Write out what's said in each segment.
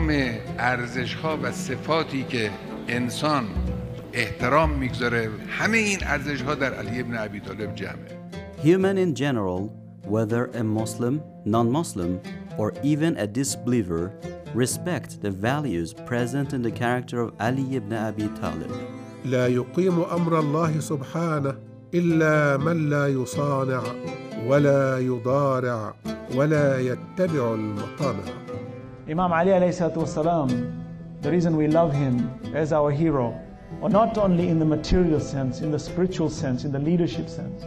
تمام ارزش‌ها و صفاتی که انسان احترام میگذاره، همه این ارزش‌ها در علی ابن ابی طالب جمعه. Human in general, whether a Muslim, non-Muslim, or even a disbeliever, respect the values present in the character of Ali ibn Abi Talib. لا يقيم أمر الله سبحانه إلا من لا يصانع ولا يضارع ولا يتبع المطامع. Imam Ali alayhi salatu wasalam, the reason we love him as our hero, or not only in the material sense, in the spiritual sense, in the leadership sense.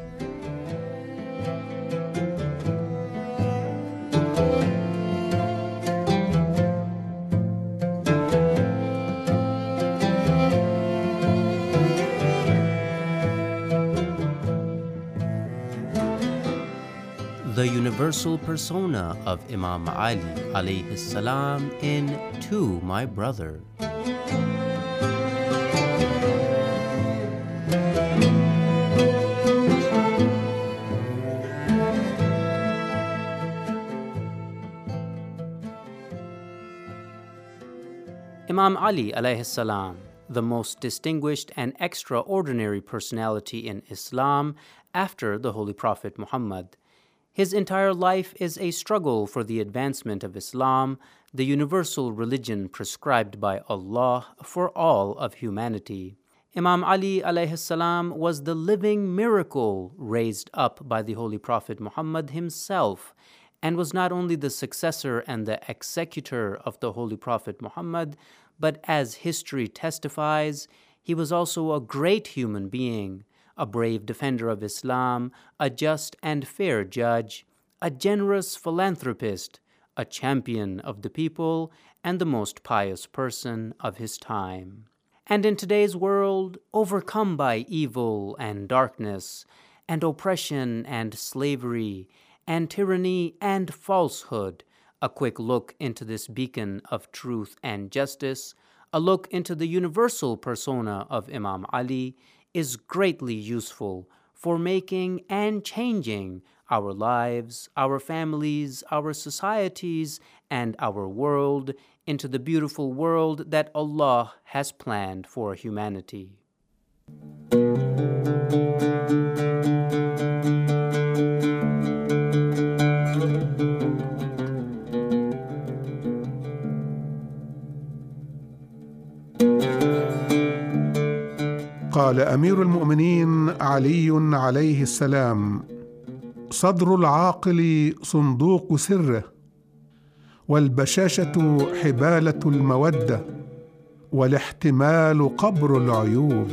The universal persona of Imam Ali alayhi salam in To My Brother. Imam Ali alayhi salam, the most distinguished and extraordinary personality in Islam after the Holy Prophet Muhammad. His entire life is a struggle for the advancement of Islam, the universal religion prescribed by Allah for all of humanity. Imam Ali alayhi salam was the living miracle raised up by the Holy Prophet Muhammad himself, and was not only the successor and the executor of the Holy Prophet Muhammad, but as history testifies, he was also a great human being, a brave defender of Islam, a just and fair judge, a generous philanthropist, a champion of the people, and the most pious person of his time. And in today's world, overcome by evil and darkness, and oppression and slavery, and tyranny and falsehood, a quick look into this beacon of truth and justice, a look into the universal persona of Imam Ali, is greatly useful for making and changing our lives, our families, our societies, and our world into the beautiful world that Allah has planned for humanity. قال أمير المؤمنين علي عليه السلام: صدر العاقل صندوق سره، والبشاشة حبالة المودة، والاحتمال قبر العيوب.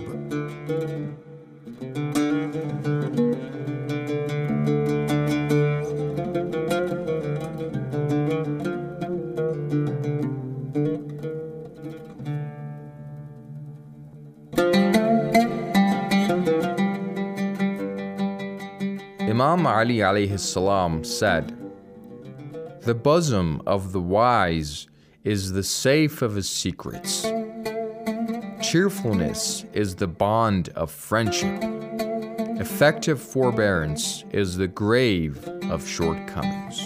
Imam Ali alayhi salam said, "The bosom of the wise is the safe of his secrets. Cheerfulness is the bond of friendship. Effective forbearance is the grave of shortcomings."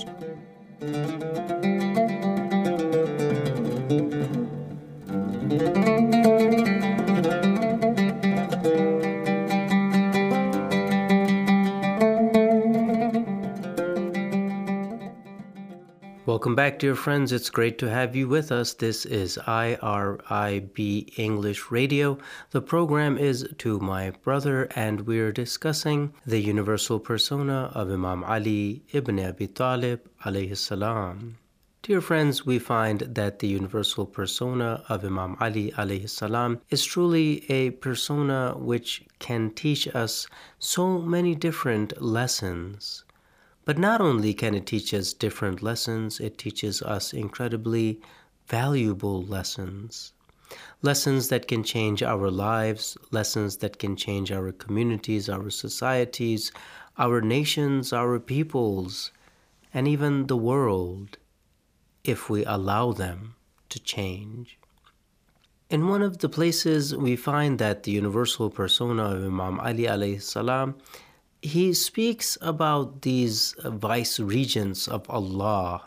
Welcome back, dear friends. It's great to have you with us. This is IRIB English Radio. The program is To My Brother, and we're discussing the universal persona of Imam Ali ibn Abi Talib alayhi salam. Dear friends, we find that the universal persona of Imam Ali alayhi salam is truly a persona which can teach us so many different lessons. But not only can it teach us different lessons, it teaches us incredibly valuable lessons. Lessons that can change our lives, lessons that can change our communities, our societies, our nations, our peoples, and even the world, if we allow them to change. In one of the places we find that the universal persona of Imam Ali alayhi salam, he speaks about these vice regents of Allah,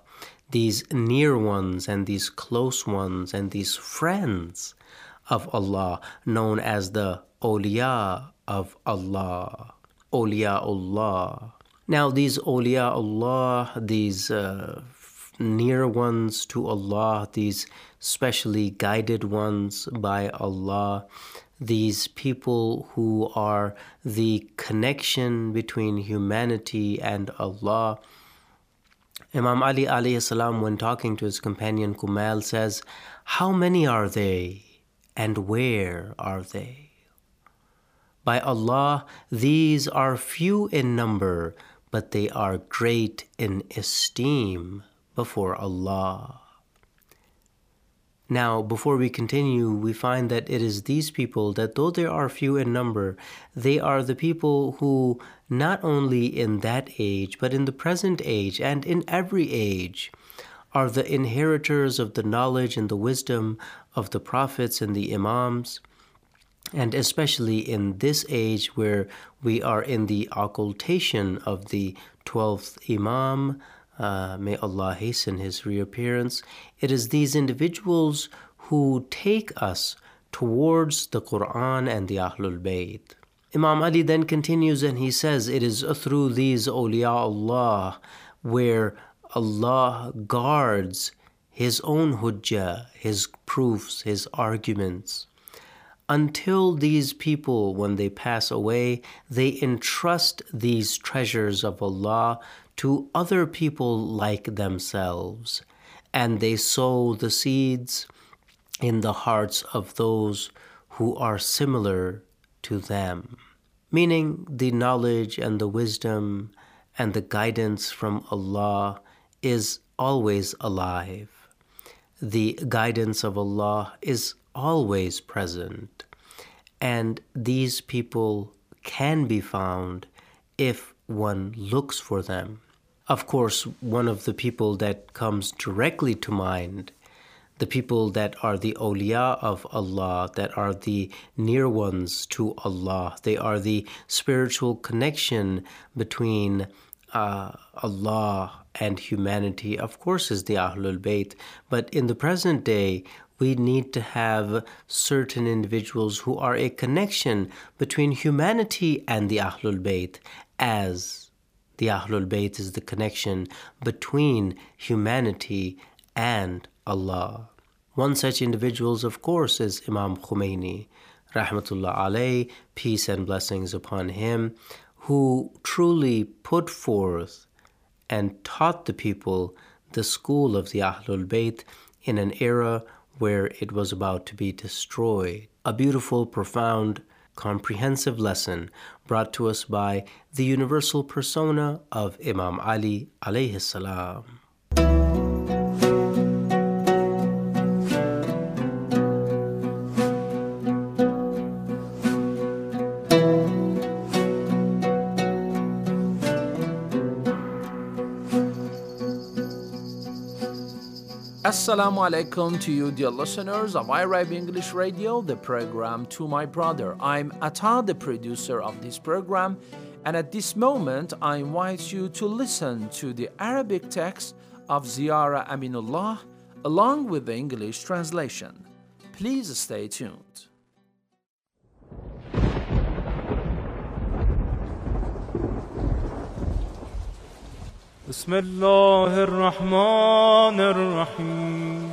these near ones and these close ones and these friends of Allah, known as the awliya of Allah, awliyaullah. Now these awliyaullah, these near ones to Allah, these specially guided ones by Allah, these people who are the connection between humanity and Allah. Imam Ali alayhi salam, when talking to his companion Kumail, says, "How many are they and where are they? By Allah, these are few in number, but they are great in esteem before Allah." Now, before we continue, we find that it is these people that, though they are few in number, they are the people who, not only in that age, but in the present age and in every age, are the inheritors of the knowledge and the wisdom of the prophets and the imams. And especially in this age where we are in the occultation of the 12th Imam, may Allah hasten his reappearance, it is these individuals who take us towards the Quran and the Ahlul Bayt. Imam Ali then continues and he says, it is through these awliyaullah where Allah guards His own hujjah, His proofs, His arguments. Until these people, when they pass away, they entrust these treasures of Allah to other people like themselves, and they sow the seeds in the hearts of those who are similar to them. Meaning the knowledge and the wisdom and the guidance from Allah is always alive. The guidance of Allah is always present, and these people can be found if one looks for them. Of course, one of the people that comes directly to mind, the people that are the awliya of Allah, that are the near ones to Allah, they are the spiritual connection between Allah and humanity, of course, is the Ahlul Bayt. But in the present day, we need to have certain individuals who are a connection between humanity and the Ahlul Bayt, as the Ahlul Bayt is the connection between humanity and Allah. One such individual, of course, is Imam Khomeini, rahmatullah alayh, peace and blessings upon him, who truly put forth and taught the people the school of the Ahlul Bayt in an era where it was about to be destroyed. A beautiful, profound, comprehensive lesson brought to us by the universal persona of Imam Ali alayhi salam. Assalamu alaikum to you, dear listeners of iRive English Radio, the program To My Brother. I'm Atta, the producer of this program, and at this moment I invite you to listen to the Arabic text of Ziyara Aminullah along with the English translation. Please stay tuned. بسم الله الرحمن الرحيم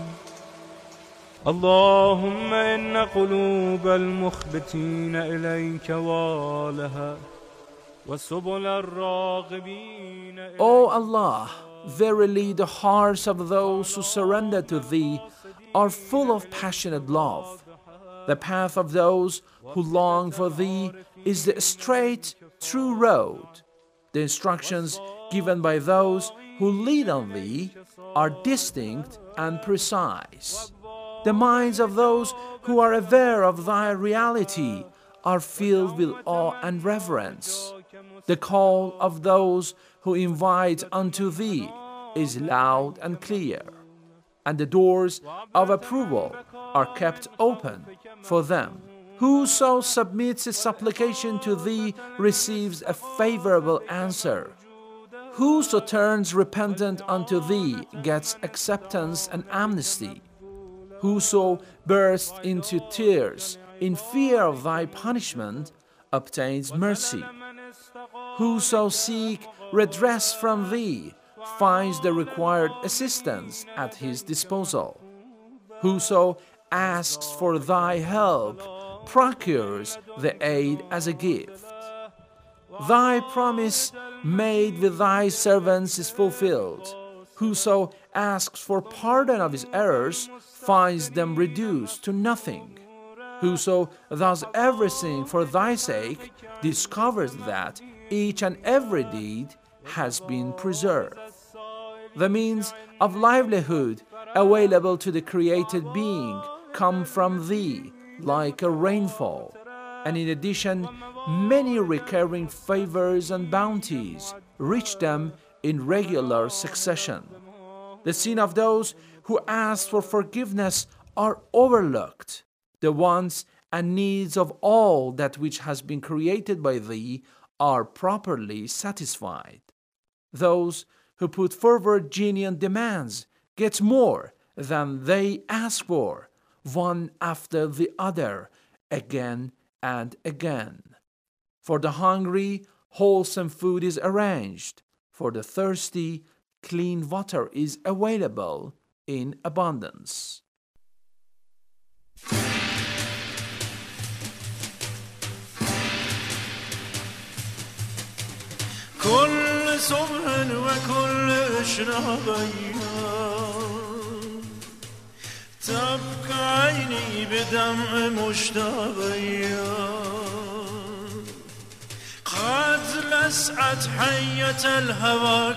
اللهم إن قلوب المخبتين إليك والها وسبل الراغبين إليك. O Allah, verily the hearts of those who surrender to Thee are full of passionate love. The path of those who long for Thee is the straight, true road. The instructions given by those who lead on Thee are distinct and precise. The minds of those who are aware of Thy reality are filled with awe and reverence. The call of those who invite unto Thee is loud and clear, and the doors of approval are kept open for them. Whoso submits his supplication to Thee receives a favorable answer. Whoso turns repentant unto thee gets acceptance and amnesty. Whoso bursts into tears in fear of thy punishment obtains mercy. Whoso seek redress from thee finds the required assistance at his disposal. Whoso asks for thy help procures the aid as a gift. Thy promise made with thy servants is fulfilled. Whoso asks for pardon of his errors finds them reduced to nothing. Whoso does everything for thy sake discovers that each and every deed has been preserved. The means of livelihood available to the created being come from thee like a rainfall, and in addition, many recurring favors and bounties reach them in regular succession. The sin of those who ask for forgiveness are overlooked. The wants and needs of all that which has been created by thee are properly satisfied. Those who put forward genuine demands get more than they ask for, one after the other, again and again. For the hungry, wholesome food is arranged. For the thirsty, clean water is available in abundance. كل صبح وكل إشراقية تبكى عيني بدمع مشتاقية قد لسعت حية الهوى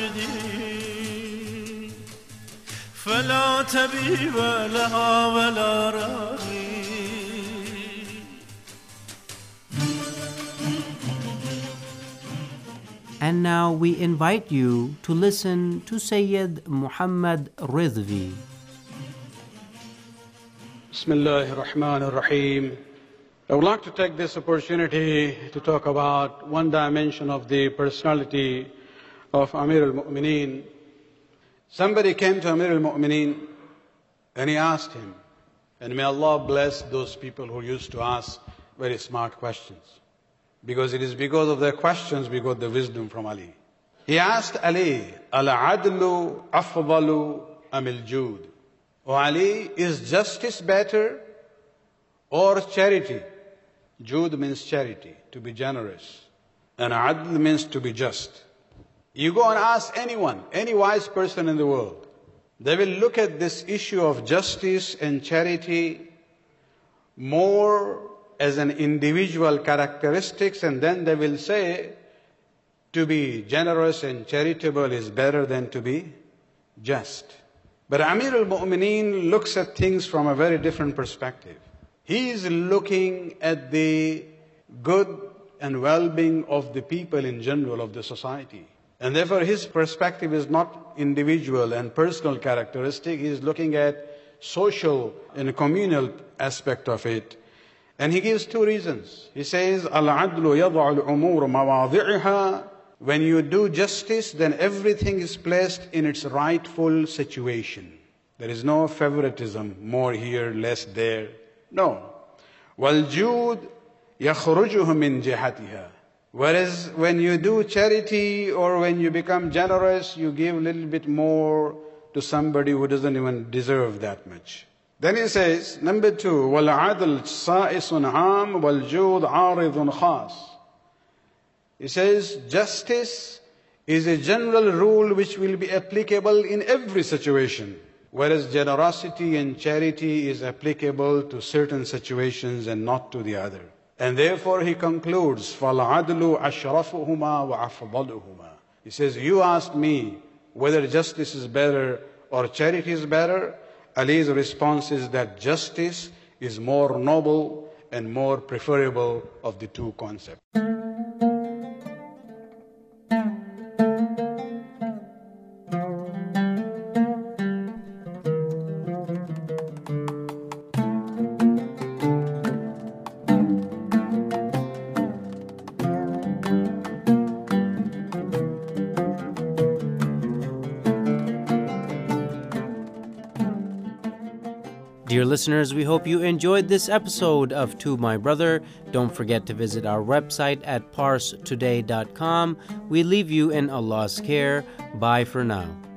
كبدي فلا تبيب لها ولا راغي. And now we invite you to listen to Sayyid Muhammad Rizvi. Bismillah ar-Rahman ar-Rahim. I would like to take this opportunity to talk about one dimension of the personality of Amir al-Mu'mineen. Somebody came to Amir al-Mu'mineen and he asked him, and may Allah bless those people who used to ask very smart questions, because it is because of their questions we got the wisdom from Ali. He asked Ali, Al-adlu afdalu am al-jud? O Ali, is justice better or charity? Jud means charity, to be generous. And adl means to be just. You go and ask anyone, any wise person in the world, they will look at this issue of justice and charity more as an individual characteristics, and then they will say to be generous and charitable is better than to be just. But Amir al-Mu'mineen looks at things from a very different perspective. He is looking at the good and well-being of the people in general, of the society. And therefore his perspective is not individual and personal characteristic, he is looking at social and communal aspect of it. And he gives two reasons. He says, Al-adlu yad'u al-umur mawadhi'ha. When you do justice, then everything is placed in its rightful situation. There is no favoritism, more here, less there. No. Wal-jud yakhrujuhu min jihatiha. Whereas when you do charity or when you become generous, you give a little bit more to somebody who doesn't even deserve that much. Then he says, number two, وَالْعَدْلُ سَائِسٌ عَامٌ وَالْجُودُ عَارِضٌ خَاصٌ. He says, justice is a general rule which will be applicable in every situation, whereas generosity and charity is applicable to certain situations and not to the other. And therefore he concludes, فَالْعَدْلُ أَشْرَفُهُمَا وَأَفْضَلُهُمَا. He says, you asked me whether justice is better or charity is better. Ali's response is that justice is more noble and more preferable of the two concepts. listeners, we hope you enjoyed this episode of To My Brother. Don't forget to visit our website at parstoday.com. We leave you in Allah's care. Bye for now.